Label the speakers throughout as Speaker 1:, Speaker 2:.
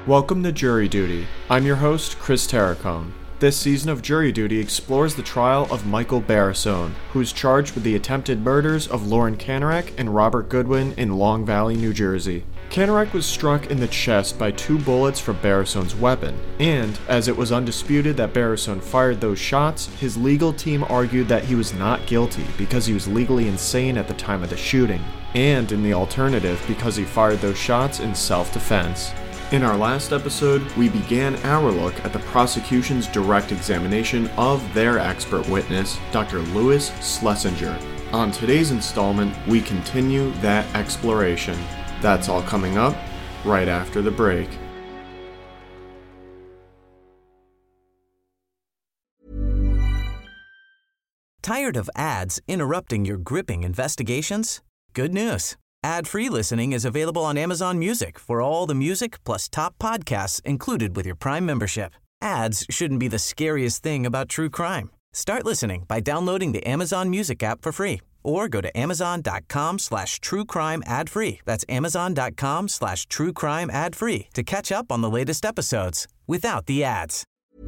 Speaker 1: Welcome to Jury Duty. I'm your host, Chris Terracone. This season of Jury Duty explores the trial of Michael Barrisone, who is charged with the attempted murders of Lauren Kanarek and Robert Goodwin in Long Valley, New Jersey. Kanarek was struck in the chest by 2 bullets from Barrisone's weapon, and, as it was undisputed that Barrisone fired those shots, his legal team argued that he was not guilty because he was legally insane at the time of the shooting, and in the alternative because he fired those shots in self-defense. In our last episode, we began our look at the prosecution's direct examination of their expert witness, Dr. Louis Schlesinger. On today's installment, we continue that exploration. That's all coming up right after the break.
Speaker 2: Tired of ads interrupting your gripping investigations? Good news. Ad-free listening is available on Amazon Music for all the music plus top podcasts included with your Prime membership. Ads shouldn't be the scariest thing about true crime. Start listening by downloading the Amazon Music app for free or go to amazon.com/truecrime ad-free. That's amazon.com/truecrime ad-free to catch up on the latest episodes without the ads.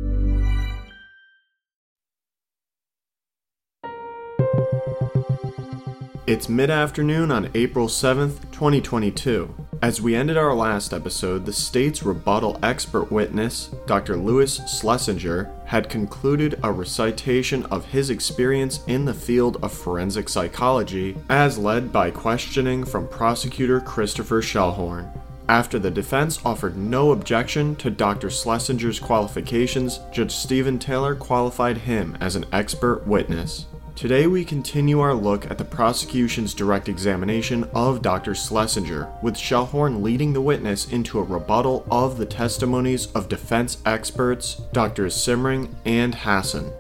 Speaker 1: It's mid-afternoon on April 7th, 2022. As we ended our last episode, the state's rebuttal expert witness, Dr. Louis Schlesinger, had concluded a recitation of his experience in the field of forensic psychology, as led by questioning from prosecutor Christopher Schellhorn. After the defense offered no objection to Dr. Schlesinger's qualifications, Judge Stephen Taylor qualified him as an expert witness. Today we continue our look at the prosecution's direct examination of Dr. Schlesinger, with Schellhorn leading the witness into a rebuttal of the testimonies of defense experts Drs. Simring and Hassan.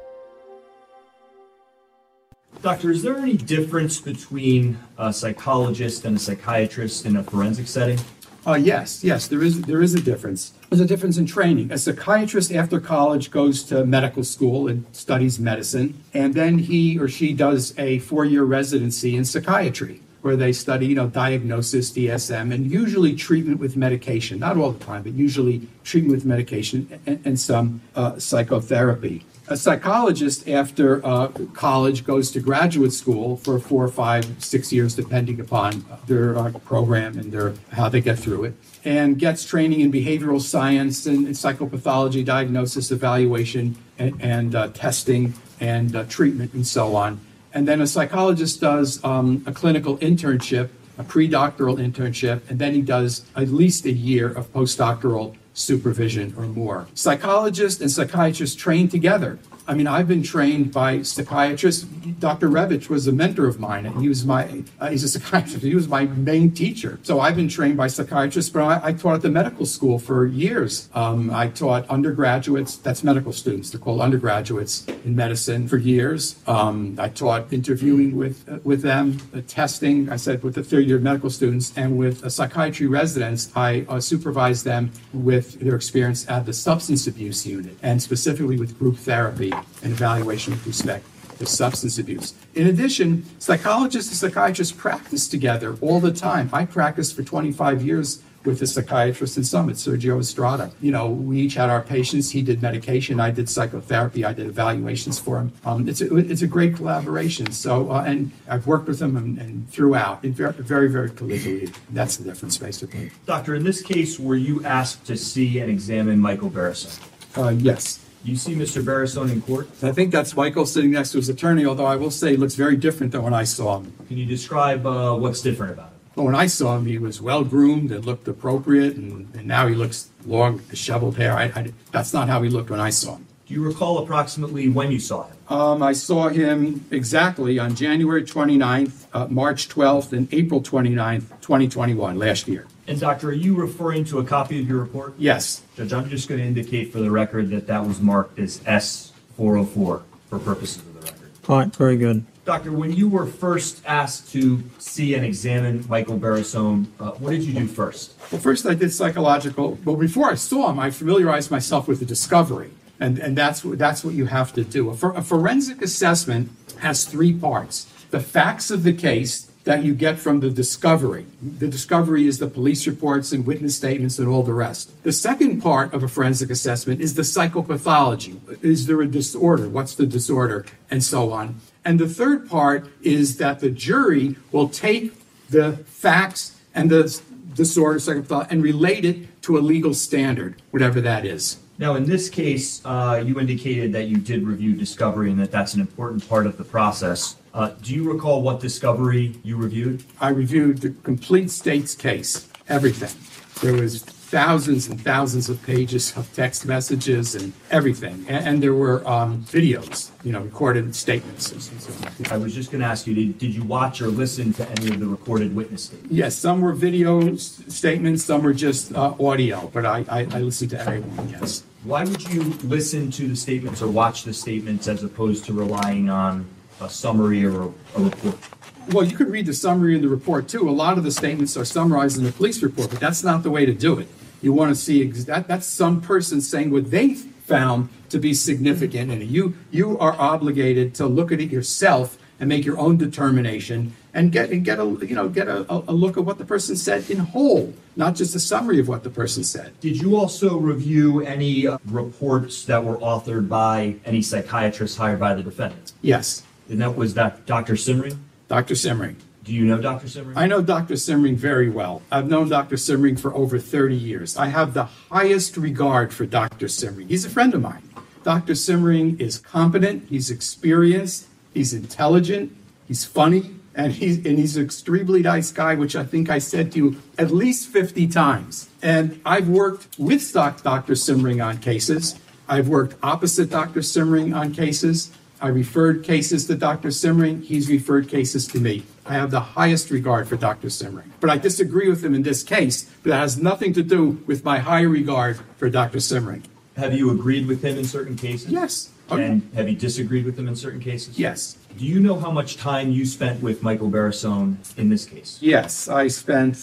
Speaker 3: Doctor, is there any difference between a psychologist and a psychiatrist in a forensic setting?
Speaker 4: Yes, there is a difference. There's a difference in training. A psychiatrist after college goes to medical school and studies medicine, and then he or she does a 4-year residency in psychiatry, where they study, diagnosis, DSM, and usually treatment with medication. Not all the time, but usually treatment with medication and some psychotherapy. A psychologist after college goes to graduate school for 4, 5, 6 years, depending upon their program and how they get through it, and gets training in behavioral science and psychopathology, diagnosis, evaluation, and testing and treatment and so on. And then a psychologist does a clinical internship, a pre-doctoral internship, and then he does at least a year of postdoctoral supervision or more. Psychologists and psychiatrists train together. I mean, I've been trained by psychiatrists. Dr. Revich was a mentor of mine, and he's a psychiatrist. He was my main teacher. So I've been trained by psychiatrists, but I taught at the medical school for years. I taught undergraduates, that's medical students, they're called undergraduates in medicine, for years. I taught interviewing with them, testing, I said, with the third-year medical students, and with psychiatry residents, I supervised them with their experience at the substance abuse unit, and specifically with group therapy and evaluation with respect to substance abuse. In addition, psychologists and psychiatrists practice together all the time. I practiced for 25 years with a psychiatrist in Summit, Sergio Estrada. We each had our patients. He did medication. I did psychotherapy. I did evaluations for him. It's a great collaboration. So, and I've worked with him and throughout, very, very collegially. That's the difference, basically.
Speaker 3: Doctor, in this case, were you asked to see and examine Michael Barrisone?
Speaker 4: Yes.
Speaker 3: You see Mr. Barrisone in court?
Speaker 4: I think that's Michael sitting next to his attorney, although I will say he looks very different than when I saw him.
Speaker 3: Can you describe what's different about him?
Speaker 4: Well, when I saw him, he was well-groomed and looked appropriate, and now he looks long, disheveled hair. That's not how he looked when I saw him.
Speaker 3: Do you recall approximately when you saw him?
Speaker 4: I saw him exactly on January 29th, March 12th, and April 29th, 2021, last year.
Speaker 3: And Doctor, are you referring to a copy of your report?
Speaker 4: Yes.
Speaker 3: Judge, I'm just going to indicate for the record that was marked as S404 for purposes of the record.
Speaker 5: All right, very good.
Speaker 3: Doctor, when you were first asked to see and examine Michael Barrisone, what did you do first?
Speaker 4: Well, first I did psychological. Well, before I saw him, I familiarized myself with the discovery. And that's what you have to do. A forensic assessment has 3 parts: the facts of the case, that you get from the discovery. The discovery is the police reports and witness statements and all the rest. The second part of a forensic assessment is the psychopathology. Is there a disorder? What's the disorder? And so on. And the third part is that the jury will take the facts and the disorder, psychopathology, and relate it to a legal standard, whatever that is.
Speaker 3: Now, in this case, you indicated that you did review discovery and that that's an important part of the process. Do you recall what discovery you reviewed?
Speaker 4: I reviewed the complete state's case, everything. There was thousands and thousands of pages of text messages and everything. And there were videos, recorded statements. And so on.
Speaker 3: I was just going to ask you, did you watch or listen to any of the recorded witness statements?
Speaker 4: Yes, some were video statements, some were just audio, but I listened to everyone, yes.
Speaker 3: Why would you listen to the statements or watch the statements as opposed to relying on a summary or a report?
Speaker 4: Well, you could read the summary in the report, too. A lot of the statements are summarized in the police report, but that's not the way to do it. You want to see that's some person saying what they found to be significant, and you are obligated to look at it yourself and make your own determination and get a look at what the person said in whole, not just a summary of what the person said.
Speaker 3: Did you also review any reports that were authored by any psychiatrists hired by the defendant?
Speaker 4: Yes.
Speaker 3: And was that Dr. Simring?
Speaker 4: Dr. Simring.
Speaker 3: Do you know Dr. Simring?
Speaker 4: I know Dr. Simring very well. I've known Dr. Simring for over 30 years. I have the highest regard for Dr. Simring. He's a friend of mine. Dr. Simring is competent, he's experienced, he's intelligent, he's funny, and he's an extremely nice guy, which I think I said to you at least 50 times. And I've worked with Dr. Simring on cases. I've worked opposite Dr. Simring on cases. I referred cases to Dr. Simring. He's referred cases to me. I have the highest regard for Dr. Simring. But I disagree with him in this case, but that has nothing to do with my high regard for Dr. Simring.
Speaker 3: Have you agreed with him in certain cases?
Speaker 4: Yes.
Speaker 3: And have you disagreed with him in certain cases?
Speaker 4: Yes.
Speaker 3: Do you know how much time you spent with Michael Barrasone in this case?
Speaker 4: Yes, I spent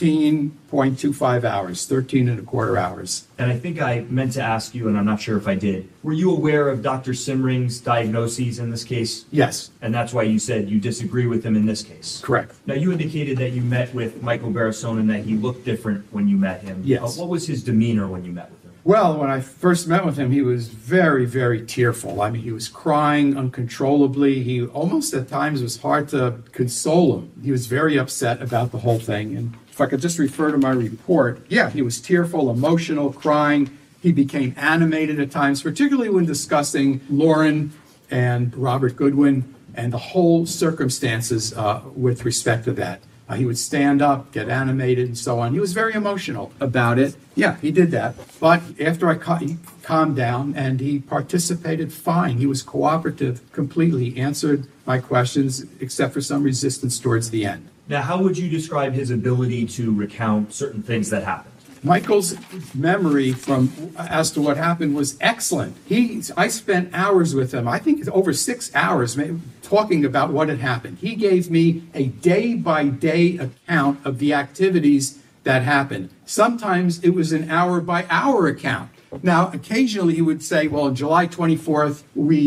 Speaker 4: 13.25 hours, 13 and a quarter hours.
Speaker 3: And I think I meant to ask you, and I'm not sure if I did, were you aware of Dr. Simring's diagnoses in this case?
Speaker 4: Yes.
Speaker 3: And that's why you said you disagree with him in this case?
Speaker 4: Correct.
Speaker 3: Now, you indicated that you met with Michael Barrasone and that he looked different when you met him.
Speaker 4: Yes.
Speaker 3: What was his demeanor when you met with him?
Speaker 4: Well, when I first met with him, he was very, very tearful. I mean, he was crying uncontrollably. He almost at times was hard to console him. He was very upset about the whole thing. And if I could just refer to my report, yeah, he was tearful, emotional, crying. He became animated at times, particularly when discussing Lauren and Robert Goodwin and the whole circumstances with respect to that. He would stand up, get animated, and so on. He was very emotional about it. Yeah, he did that. But after he calmed down and he participated fine. He was cooperative completely, answered my questions, except for some resistance towards the end.
Speaker 3: Now, how would you describe his ability to recount certain things that happened?
Speaker 4: Michael's memory as to what happened was excellent. I spent hours with him, I think over 6 hours, talking about what had happened. He gave me a day-by-day account of the activities that happened. Sometimes it was an hour-by-hour account. Now, occasionally he would say, well, on July 24th,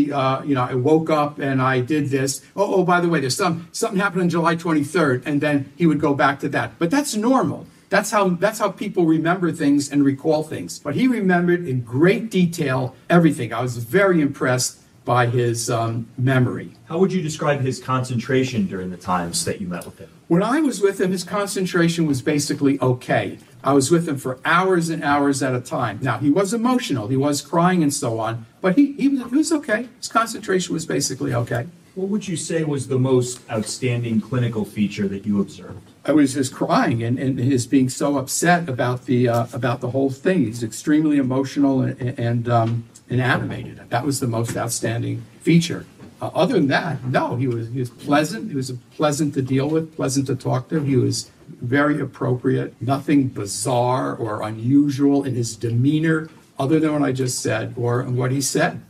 Speaker 4: I woke up and I did this. Oh, by the way, there's something happened on July 23rd, and then he would go back to that. But that's normal. That's how people remember things and recall things. But he remembered in great detail everything. I was very impressed by his memory.
Speaker 3: How would you describe his concentration during the times that you met with him?
Speaker 4: When I was with him, his concentration was basically okay. I was with him for hours and hours at a time. Now, he was emotional. He was crying and so on. But he was okay. His concentration was basically okay.
Speaker 3: What would you say was the most outstanding clinical feature that you observed?
Speaker 4: It was his crying and his being so upset about the whole thing. He's extremely emotional and animated. That was the most outstanding feature. Other than that, no, he was pleasant. He was pleasant to deal with, pleasant to talk to. He was very appropriate. Nothing bizarre or unusual in his demeanor, other than what I just said or what he said.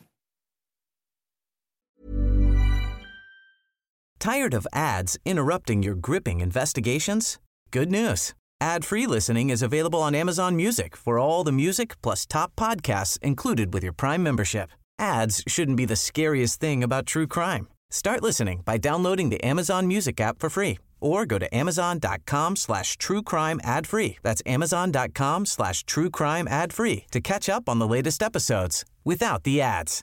Speaker 2: Tired of ads interrupting your gripping investigations? Good news. Ad-free listening is available on Amazon Music for all the music plus top podcasts included with your Prime membership. Ads shouldn't be the scariest thing about true crime. Start listening by downloading the Amazon Music app for free Or go to amazon.com/truecrime ad-free. That's amazon.com/truecrime ad-free to catch up on the latest episodes without the ads.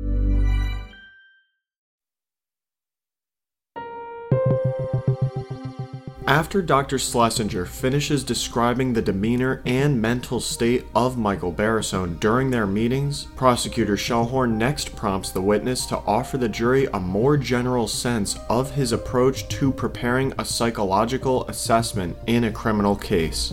Speaker 1: After Dr. Schlesinger finishes describing the demeanor and mental state of Michael Barrisone during their meetings, Prosecutor Schellhorn next prompts the witness to offer the jury a more general sense of his approach to preparing a psychological assessment in a criminal case.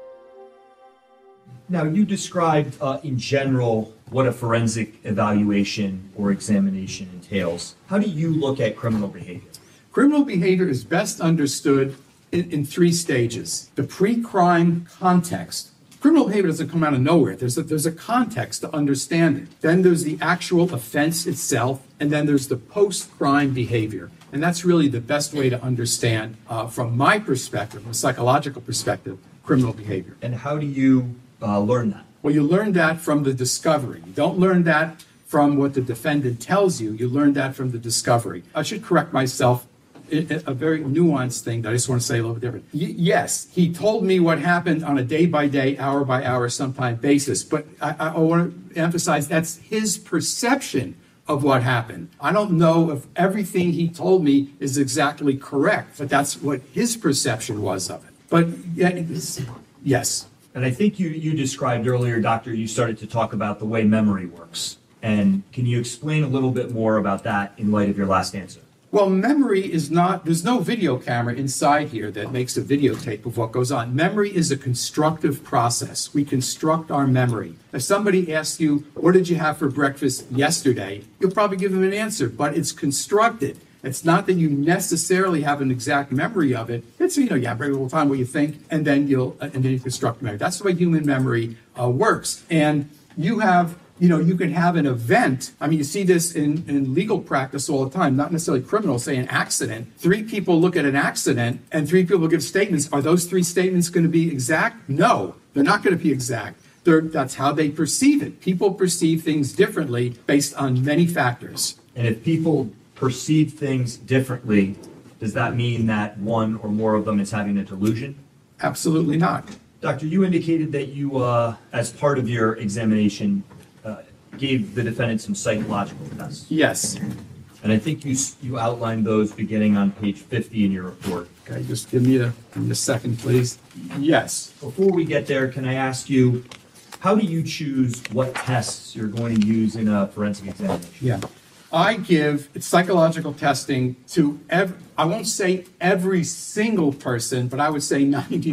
Speaker 3: Now, you described in general what a forensic evaluation or examination entails. How do you look at criminal behavior?
Speaker 4: Criminal behavior is best understood in three stages. The pre-crime context. Criminal behavior doesn't come out of nowhere. There's a context to understand it. Then there's the actual offense itself, and then there's the post-crime behavior. And that's really the best way to understand, from my perspective, from a psychological perspective, criminal behavior.
Speaker 3: And how do you learn that?
Speaker 4: Well, you learn that from the discovery. You don't learn that from what the defendant tells you. You learn that from the discovery. I should correct myself. A very nuanced thing that I just want to say a little bit different. Yes, he told me what happened on a day-by-day, hour-by-hour, sometime basis, but I want to emphasize that's his perception of what happened. I don't know if everything he told me is exactly correct, but that's what his perception was of it. But yes.
Speaker 3: And I think you described earlier, Doctor, you started to talk about the way memory works. And can you explain a little bit more about that in light of your last answer?
Speaker 4: Well, memory is not, there's no video camera inside here that makes a videotape of what goes on. Memory is a constructive process. We construct our memory. If somebody asks you, what did you have for breakfast yesterday? You'll probably give them an answer, but it's constructed. It's not that you necessarily have an exact memory of it. It's, you have regular time what you think, and then you construct memory. That's the way human memory works. And you can have an event. I mean, you see this in legal practice all the time, not necessarily criminal, say an accident. 3 people look at an accident and 3 people give statements. Are those 3 statements going to be exact? No, they're not going to be exact. That's how they perceive it. People perceive things differently based on many factors.
Speaker 3: And if people perceive things differently, does that mean that one or more of them is having a delusion?
Speaker 4: Absolutely not.
Speaker 3: Doctor, you indicated that you, as part of your examination, gave the defendant some psychological tests.
Speaker 4: Yes.
Speaker 3: And I think you outlined those beginning on page 50 in your report.
Speaker 4: Okay, just give me a second, please. Yes.
Speaker 3: Before we get there, can I ask you, how do you choose what tests you're going to use in a forensic examination?
Speaker 4: Yeah. I give psychological testing to I won't say every single person, but I would say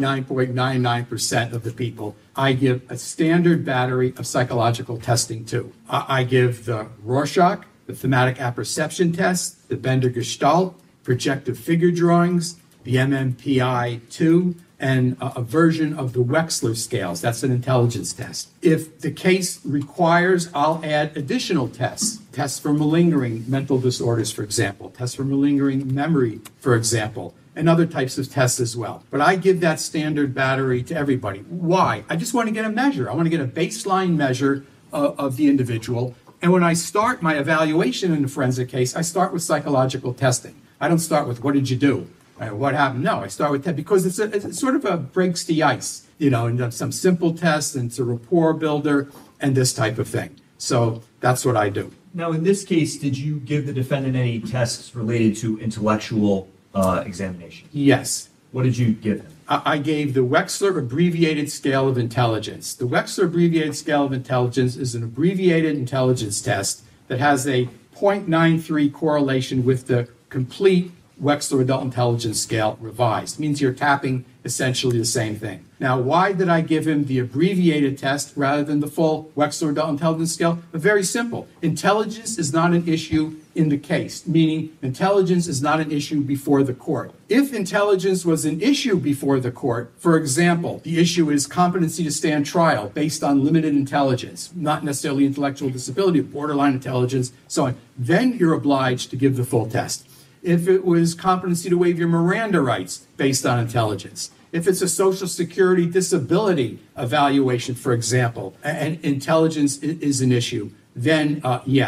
Speaker 4: 99.99% of the people. I give a standard battery of psychological testing to. I give the Rorschach, the thematic apperception test, the Bender-Gestalt, projective figure drawings, the MMPI-2, and a version of the Wechsler scales. That's an intelligence test. If the case requires, I'll add additional tests. Tests for malingering mental disorders, for example. Tests for malingering memory, for example. And other types of tests as well. But I give that standard battery to everybody. Why? I just want to get a measure. I want to get a baseline measure of the individual. And when I start my evaluation in a forensic case, I start with psychological testing. I don't start with what did you do? What happened? No, I start with that because it's sort of a breaks the ice, and some simple tests, and it's a rapport builder and this type of thing. So that's what I do.
Speaker 3: Now, in this case, did you give the defendant any tests related to intellectual examination?
Speaker 4: Yes.
Speaker 3: What did you give him?
Speaker 4: I gave the Wechsler Abbreviated Scale of Intelligence. The Wechsler Abbreviated Scale of Intelligence is an abbreviated intelligence test that has a 0.93 correlation with the complete Wechsler Adult Intelligence Scale revised. It means you're tapping essentially the same thing. Now, why did I give him the abbreviated test rather than the full Wechsler Adult Intelligence Scale? Very simple. Intelligence is not an issue in the case, meaning intelligence is not an issue before the court. If intelligence was an issue before the court, for example, the issue is competency to stand trial based on limited intelligence, not necessarily intellectual disability, borderline intelligence, so on, then you're obliged to give the full test. If it was competency to waive your Miranda rights based on intelligence, if it's a Social Security disability evaluation, for example, and intelligence is an issue, then yes.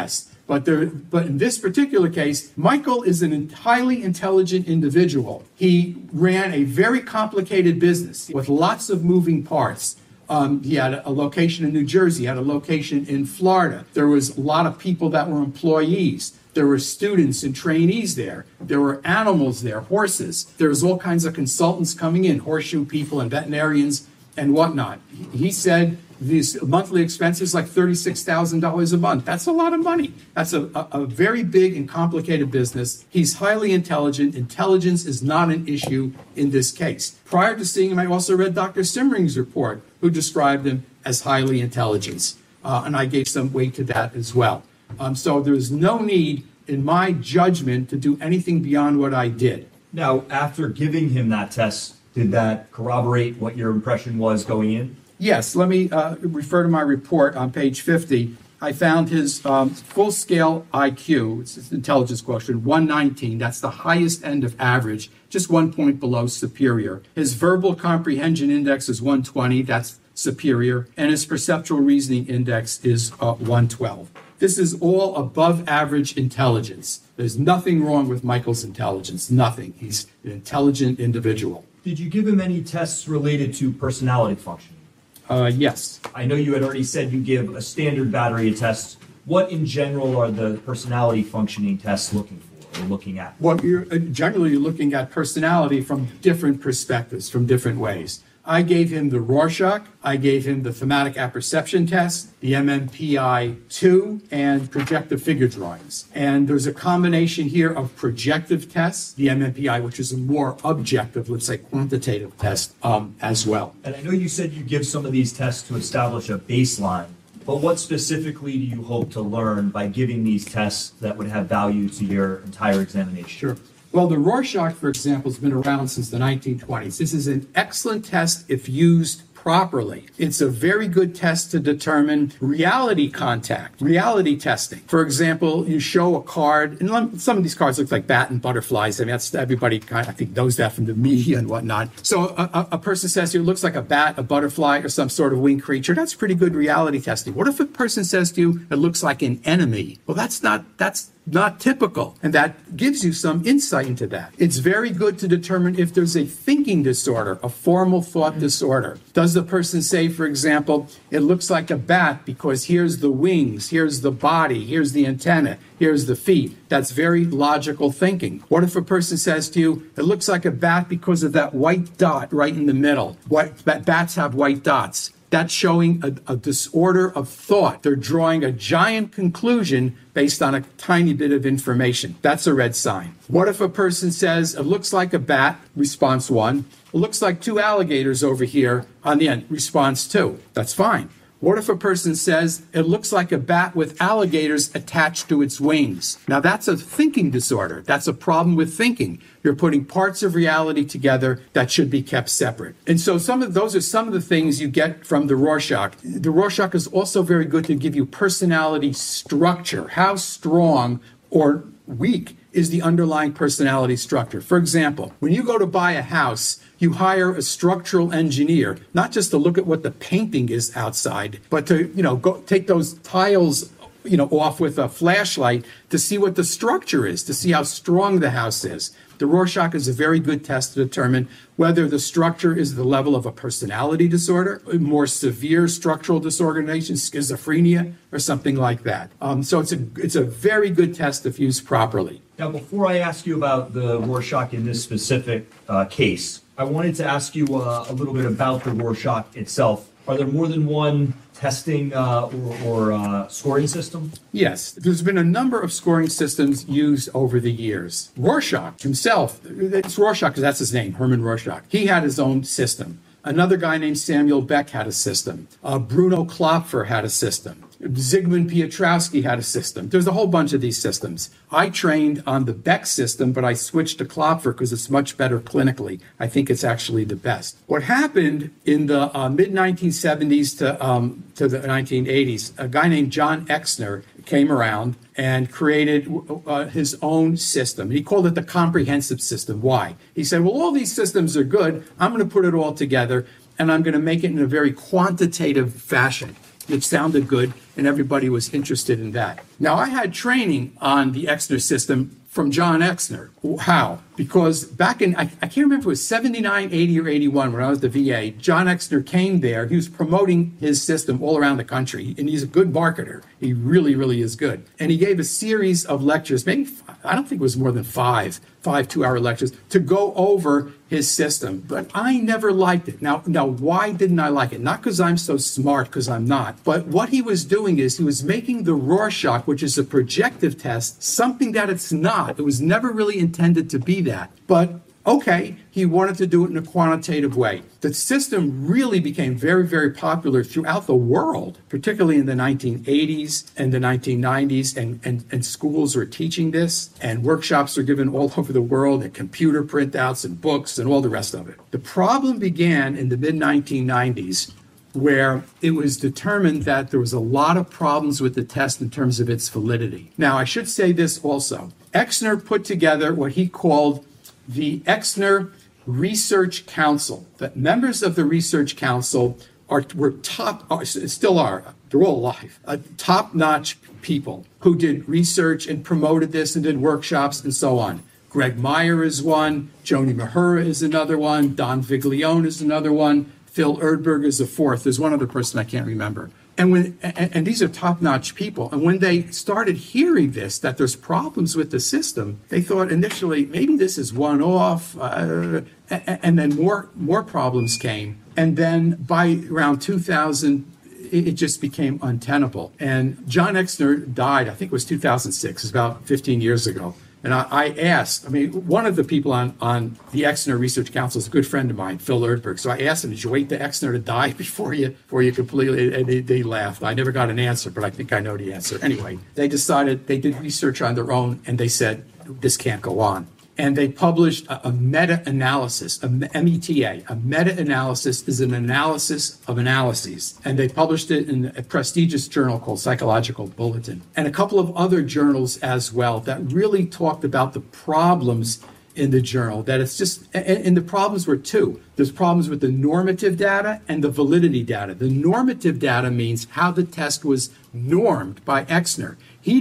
Speaker 4: But in this particular case, Michael is an highly intelligent individual. He ran a very complicated business with lots of moving parts. He had a location in New Jersey, had a location in Florida. There was a lot of people that were employees. There were students and trainees there. There were animals there, horses. There was all kinds of consultants coming in, horseshoe people and veterinarians and whatnot. He said these monthly expenses like $36,000 a month. That's a lot of money. That's a very big and complicated business. He's highly intelligent. Intelligence is not an issue in this case. Prior to seeing him, I also read Dr. Simmering's report, who described him as highly intelligent. And I gave some weight to that as well. So there's no need, in my judgment, to do anything beyond what I did.
Speaker 3: Now, after giving him that test, did that corroborate what your impression was going in?
Speaker 4: Yes, let me refer to my report on page 50. I found his full-scale IQ, it's an intelligence quotient, 119. That's the highest end of average, just 1 point below superior. His verbal comprehension index is 120. That's superior. And his perceptual reasoning index is 112. This is all above average intelligence. There's nothing wrong with Michael's intelligence, nothing. He's an intelligent individual.
Speaker 3: Did you give him any tests related to personality functioning?
Speaker 4: Yes.
Speaker 3: I know you had already said you give a standard battery of tests. What in general are the personality functioning tests looking for or looking at?
Speaker 4: Well, generally you're looking at personality from different perspectives, from different ways. I gave him the Rorschach, I gave him the thematic apperception test, the MMPI-2, and projective figure drawings. And there's a combination here of projective tests, the MMPI, which is a more objective, let's say quantitative test as well.
Speaker 3: And I know you said you give some of these tests to establish a baseline, but what specifically do you hope to learn by giving these tests that would have value to your entire examination?
Speaker 4: Sure. Well, the Rorschach, for example, has been around since the 1920s. This is an excellent test if used properly. It's a very good test to determine reality contact, reality testing. For example, you show a card, and some of these cards look like bat and butterflies. I mean, that's everybody kind of, I think, knows that from the media and whatnot. So a person says to you, it looks like a bat, a butterfly, or some sort of winged creature. That's pretty good reality testing. What if a person says to you, it looks like an enemy? Well, that's not typical. And that gives you some insight into that. It's very good to determine if there's a thinking disorder, a formal thought disorder. Does the person say, for example, it looks like a bat because here's the wings, here's the body, here's the antenna, here's the feet? That's very logical thinking. What if a person says to you, it looks like a bat because of that white dot right in the middle? Bats have white dots. That's showing a disorder of thought. They're drawing a giant conclusion based on a tiny bit of information. That's a red sign. What if a person says, it looks like a bat, response 1. It looks like 2 alligators over here on the end, response 2. That's fine. What if a person says, it looks like a bat with alligators attached to its wings? Now that's a thinking disorder. That's a problem with thinking. You're putting parts of reality together that should be kept separate. And so those are some of the things you get from the Rorschach. The Rorschach is also very good to give you personality structure. How strong or weak is the underlying personality structure? For example, when you go to buy a house, you hire a structural engineer, not just to look at what the painting is outside, but to, go take those tiles, off with a flashlight to see what the structure is, to see how strong the house is. The Rorschach is a very good test to determine whether the structure is the level of a personality disorder, a more severe structural disorganization, schizophrenia, or something like that. So it's a very good test if used properly.
Speaker 3: Now, before I ask you about the Rorschach in this specific case, I wanted to ask you a little bit about the Rorschach itself. Are there more than one testing or scoring system?
Speaker 4: Yes, there's been a number of scoring systems used over the years. Rorschach himself, it's Rorschach because that's his name, Hermann Rorschach. He had his own system. Another guy named Samuel Beck had a system. Bruno Klopfer had a system. Zygmunt Piotrowski had a system. There's a whole bunch of these systems. I trained on the Beck system, but I switched to Klopfer because it's much better clinically. I think it's actually the best. What happened in the mid-1970s to the 1980s, a guy named John Exner came around and created his own system. He called it the comprehensive system. Why? He said, well, all these systems are good. I'm going to put it all together, and I'm going to make it in a very quantitative fashion. It sounded good, and everybody was interested in that. Now, I had training on the Exner system from John Exner. How? Because back in, I can't remember if it was 79, 80, or 81 when I was at the VA, John Exner came there. He was promoting his system all around the country, and he's a good marketer. He really, really is good. And he gave a series of lectures, maybe, I don't think it was more than five 2-hour lectures, to go over his system. But I never liked it. Now, why didn't I like it? Not because I'm so smart, because I'm not. But what he was doing is he was making the Rorschach, which is a projective test, something that it's not. It was never really intended to be that. But okay, he wanted to do it in a quantitative way. The system really became very, very popular throughout the world, particularly in the 1980s and the 1990s, and schools were teaching this, and workshops are given all over the world, and computer printouts and books and all the rest of it. The problem began in the mid-1990s, where it was determined that there was a lot of problems with the test in terms of its validity. Now, I should say this also. Exner put together what he called the Exner Research Council. The members of the Research Council still are, they're all alive, top-notch people who did research and promoted this and did workshops and so on. Greg Meyer is one, Joni Mahura is another one, Don Viglione is another one, Phil Erdberg is the fourth. There's one other person I can't remember. And these are top-notch people. And when they started hearing this, that there's problems with the system, they thought initially, maybe this is one-off, and then more problems came. And then by around 2000, it just became untenable. And John Exner died, I think it was 2006, it's about 15 years ago. And I asked, one of the people on the Exner Research Council is a good friend of mine, Phil Erdberg. So I asked him, did you wait to Exner to die before you completely, and they laughed. I never got an answer, but I think I know the answer. Anyway, they decided, they did research on their own, and they said, this can't go on. And they published a meta-analysis, a META. A meta-analysis is an analysis of analyses. And they published it in a prestigious journal called Psychological Bulletin. And a couple of other journals as well that really talked about the problems in the journal. That it's just, and the problems were two. There's problems with the normative data and the validity data. The normative data means how the test was normed by Exner. He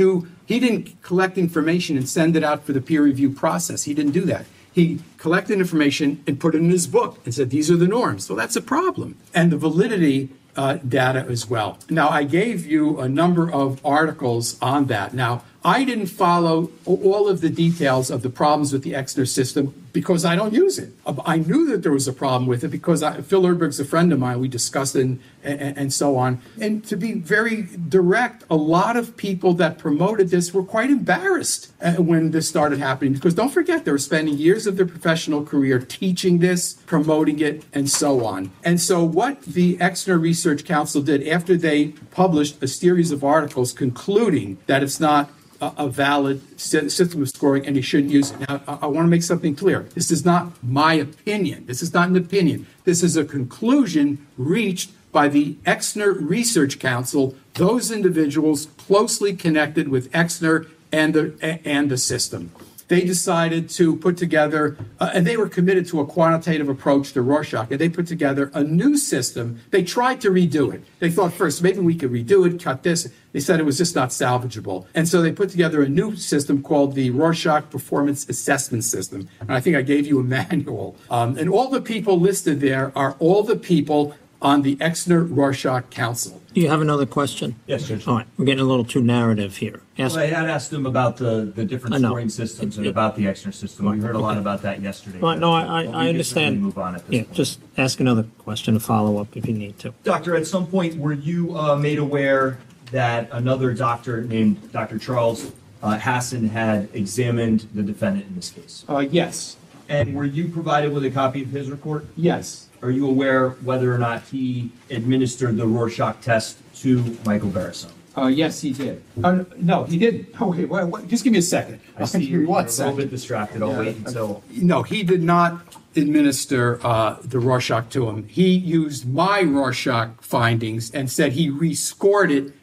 Speaker 4: didn't collect information and send it out for the peer review process. He didn't do that. He collected information and put it in his book and said, these are the norms. So that's a problem. And the validity data as well. Now, I gave you a number of articles on that. Now, I didn't follow all of the details of the problems with the Exner system because I don't use it. I knew that there was a problem with it because Phil Erdberg's a friend of mine. We discussed it and so on. And to be very direct, a lot of people that promoted this were quite embarrassed when this started happening because don't forget, they were spending years of their professional career teaching this, promoting it, and so on. And so what the Exner Research Council did after they published a series of articles concluding that it's not a valid system of scoring and you shouldn't use it. Now, I want to make something clear. This is not my opinion. This is not an opinion. This is a conclusion reached by the Exner Research Council, those individuals closely connected with Exner and the system. They decided to put together, and they were committed to a quantitative approach to Rorschach, and they put together a new system. They tried to redo it. They thought first, maybe we could redo it, cut this. They said it was just not salvageable. And so they put together a new system called the Rorschach Performance Assessment System. And I think I gave you a manual. And all the people listed there are all the people on the Exner Rorschach Council.
Speaker 5: Do you have another question?
Speaker 3: Yes, Judge.
Speaker 5: All right, we're getting a little too narrative here.
Speaker 3: Well, I had asked him about the different scoring systems and about the Exner system. We heard a lot about that yesterday.
Speaker 5: Well, no, I understand.
Speaker 3: Move on at this point.
Speaker 5: Just ask another question to follow up if you need to.
Speaker 3: Doctor, at some point, were you made aware that another doctor named Dr. Charles Hassan had examined the defendant in this case?
Speaker 4: Yes.
Speaker 3: And were you provided with a copy of his report?
Speaker 4: Yes.
Speaker 3: Are you aware whether or not he administered the Rorschach test to Michael Barasone?
Speaker 4: Yes, he did. No, he didn't. Oh, wait, just give me a second.
Speaker 3: I see you're a little bit distracted. I'll wait until...
Speaker 4: No, he did not administer the Rorschach to him. He used my Rorschach findings and said he rescored it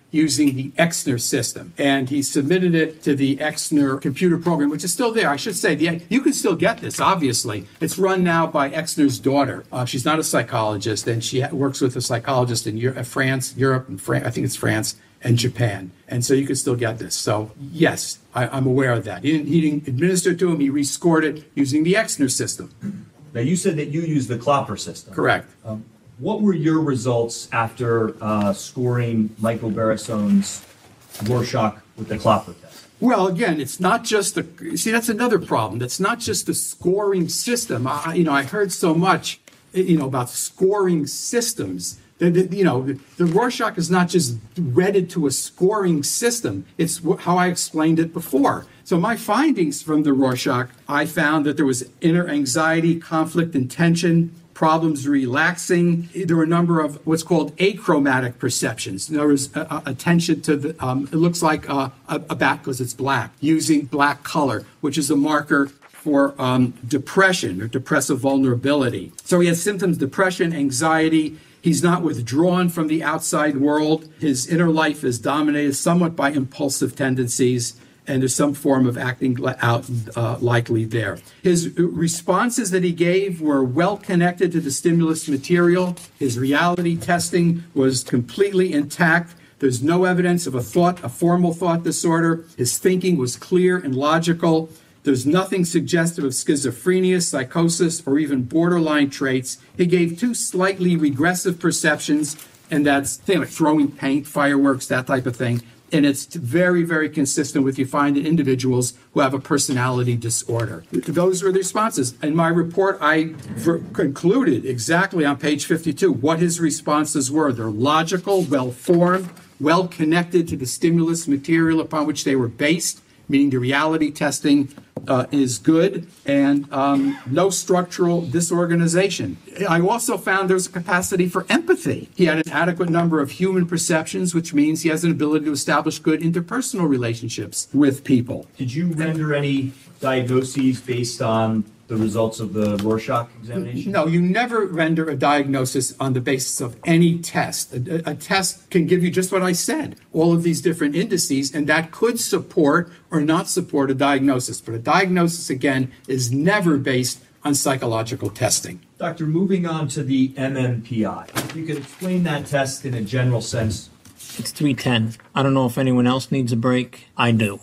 Speaker 4: using the Exner system. And he submitted it to the Exner computer program, which is still there. I should say, you can still get this, obviously. It's run now by Exner's daughter. She's not a psychologist, and she works with a psychologist in France, Europe, and I think it's France and Japan. And so you can still get this. So yes, I'm aware of that. He didn't administer it to him. He rescored it using the Exner system.
Speaker 3: Now, you said that you used the Klopper system.
Speaker 4: Correct.
Speaker 3: What were your results after scoring Michael Barasone's Rorschach with the Klopper test?
Speaker 4: Well, again, it's not just that's another problem. That's not just the scoring system. I heard so much, about scoring systems. The Rorschach is not just wedded to a scoring system. It's how I explained it before. So my findings from the Rorschach, I found that there was inner anxiety, conflict and tension, problems relaxing. There were a number of what's called achromatic perceptions. There was attention to the, it looks like a bat because it's black, using black color, which is a marker for depression or depressive vulnerability. So he has symptoms, depression, anxiety. He's not withdrawn from the outside world. His inner life is dominated somewhat by impulsive tendencies, and there's some form of acting out likely there. His responses that he gave were well connected to the stimulus material. His reality testing was completely intact. There's no evidence of a formal thought disorder. His thinking was clear and logical. There's nothing suggestive of schizophrenia, psychosis, or even borderline traits. He gave 2 slightly regressive perceptions, and that's things like throwing paint, fireworks, that type of thing. And it's very, very consistent with you find in individuals who have a personality disorder. Those were the responses. In my report, I concluded exactly on page 52 what his responses were. They're logical, well-formed, well-connected to the stimulus material upon which they were based, meaning the reality testing is good, and no structural disorganization. I also found there's a capacity for empathy. He had an adequate number of human perceptions, which means he has an ability to establish good interpersonal relationships with people.
Speaker 3: Did you render any diagnoses based on the results of the Rorschach examination?
Speaker 4: No, you never render a diagnosis on the basis of any test. A test can give you just what I said, all of these different indices, and that could support or not support a diagnosis. But a diagnosis, again, is never based on psychological testing.
Speaker 3: Doctor, moving on to the MMPI. If you could explain that test in a general sense.
Speaker 5: It's 3:10. I don't know if anyone else needs a break. I do.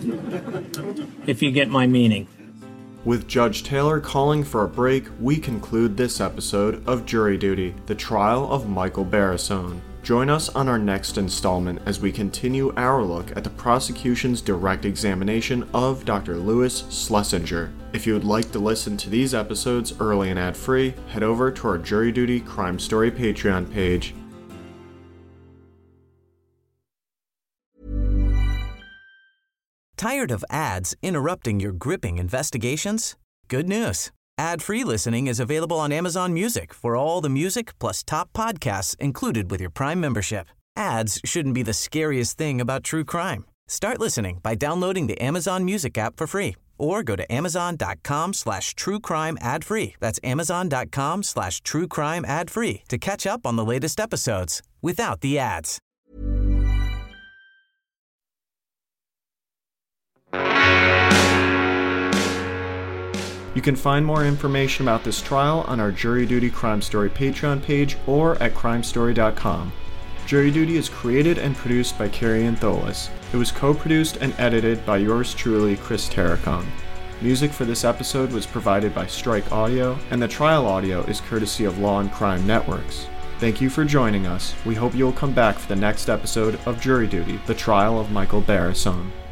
Speaker 5: If you get my meaning.
Speaker 1: With Judge Taylor calling for a break, we conclude this episode of Jury Duty, the trial of Michael Barasone. Join us on our next installment as we continue our look at the prosecution's direct examination of Dr. Louis Schlesinger. If you would like to listen to these episodes early and ad-free, head over to our Jury Duty Crime Story Patreon page.
Speaker 2: Tired of ads interrupting your gripping investigations? Good news. Ad-free listening is available on Amazon Music for all the music plus top podcasts included with your Prime membership. Ads shouldn't be the scariest thing about true crime. Start listening by downloading the Amazon Music app for free or go to amazon.com/truecrime ad-free. That's amazon.com/truecrime ad-free to catch up on the latest episodes without the ads.
Speaker 1: You can find more information about this trial on our Jury Duty Crime Story Patreon page or at crimestory.com. Jury Duty is created and produced by Carrie Antholis. It was co-produced and edited by yours truly, Chris Terracone. Music for this episode was provided by Strike Audio, and the trial audio is courtesy of Law and Crime Networks. Thank you for joining us. We hope you will come back for the next episode of Jury Duty, the trial of Michael Barasone.